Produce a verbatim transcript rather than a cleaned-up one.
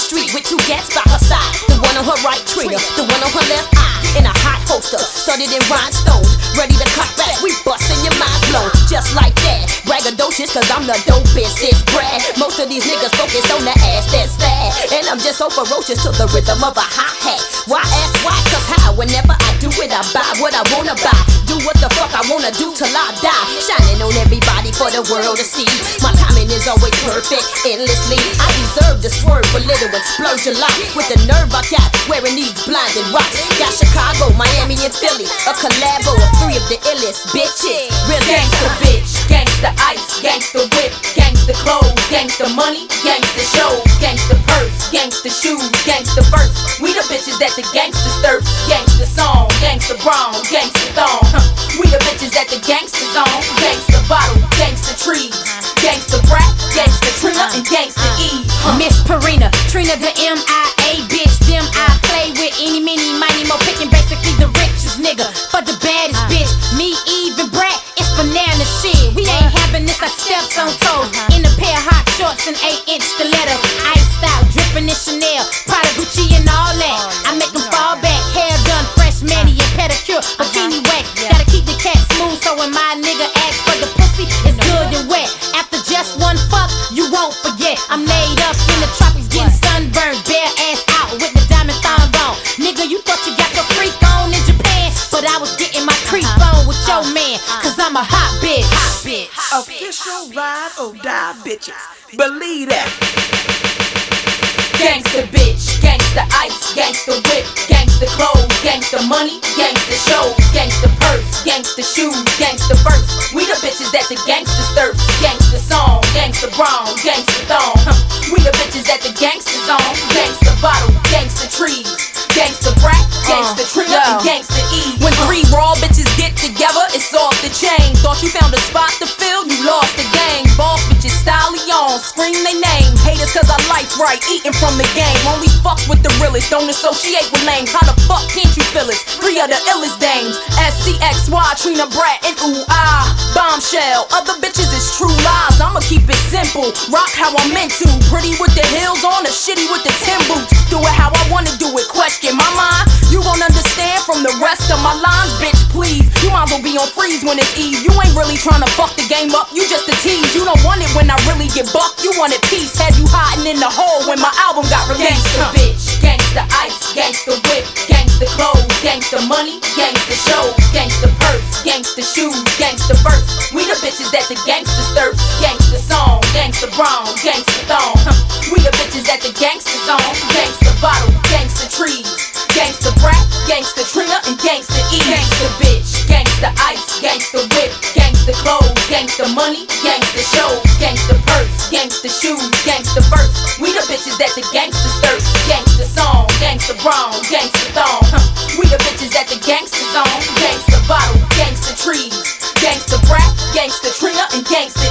street with two gats by her side. The one on her right, Trina, the one on her left eye. In a hot holster, studded in rhinestones, ready to cut back. We bustin' your mind blown, just like that. Braggadocious, cause I'm the dopest, it's Brad. Most of these niggas focus on the ass that's fat, and I'm just so ferocious to the rhythm of a hi-hat. Why ask why? Cause how? Whenever I do it, I buy what I wanna buy. Do what the fuck I wanna do till I die. Shining on everybody for the world to see. My timing is always perfect, endlessly. I deserve to swerve a little and splurge a lot. With the nerve I got, wearing these blinding rocks. Got Chicago, Miami, and Philly. A collabo of three of the illest bitches. Real Gangsta bitch, gangsta ice, gangsta whip, gangsta clothes, gangsta money, gangsta shows, gangsta purse, gangsta shoes, gangsta verse. We the bitches that the gangsters thirst. Gangsta song, gangsta brown, gangsta thong. Huh. We the bitches that the gangsters on. Gangsta bottle, gangsta trees, gangsta brat, gangsta Trina, and gangsta E. Huh. Miss Perina, Trina the M I A bitch. Them I play with any, mini, mighty, mo picking basically the richest nigga. For the baddest bitch, me, Eve, and Brat, it's banana shit. We ain't having this, I steps on toes. In a pair of hot shorts and eight inch stilettos. Iced out, dripping in Chanel, Prada, Gucci, and all that. I make them fall back, hair done, fresh mani and pedicure, bikini wax. Gotta keep the cat smooth so when my nigga asks for the pussy, it's good and wet. After just one fuck, you won't forget. I'm laid up in the tropics, getting sunburned, bare ass out with the diamond thong on. Nigga, you thought you got your freak on in Japan, but I was getting my creep on with your man, cause I'm a hot bitch. Hot bitch. Official ride or die bitches. Believe that. Gangsta bitch, gangsta ice, gangsta whip, gangsta clothes, gangsta money, gangsta shows, gangsta purse, gangsta shoes, gangsta verse. We the bitches that the gangsters thirst. Gangsta song, gangsta brown, gangsta thong. Huh. We the bitches that the gangsters on. Gangsta bottle, gangsta trees, gangsta brat, gangsta Trina, and gangsta E. When three raw bitches get together, it's off the chain. Thought you found a spot to fill, you lost the game. Boss bitches, stallion, scream they name. Haters cause I life right, eating from the game. Only fuck with the realest, don't associate with lames. How the fuck can't you feel it? Three of the illest dames. S C X Y, Trina, Brat, and ooh ah, bombshell. Other bitches is true lies, I'ma keep it simple. Rock how I'm meant to. Pretty with the heels on, or shitty with the tin boots. Do it how I wanna do it, question my mind. You won't understand from the rest of my lines, bitch, please. You might as well be on freeze when it's Eve. You ain't really tryna fuck the game up, you just a tease. You don't want it when I really get bucked, you want it peace. Had you hiding in the hole when my album got released. Gangsta bitch, gangsta ice, gangsta whip, gangsta clothes, gangsta money, gangsta shows, gangsta purse, gangsta shoes, gangsta verse. We the bitches that the gangsters thirst. Gangsta song, gangsta brown, gangsta thong. Huh. We the bitches that the gangsters on. Gangsta bottle, gangsta trees, gangsta brat, gangsta Trina, and gangsta E. Gangsta bitch, gangsta ice, gangsta whip, gangsta clothes, gangsta money, gangsta shows, gangsta purse, gangsta shoes, gangsta verse. We the bitches that the gangsters thirst. Gangsta song, gangsta brown, gangsta thong. Huh. We the bitches that the gangsters on. Gangsta bottle, gangsta trees, gangsta brat, gangsta Trina, and gangsta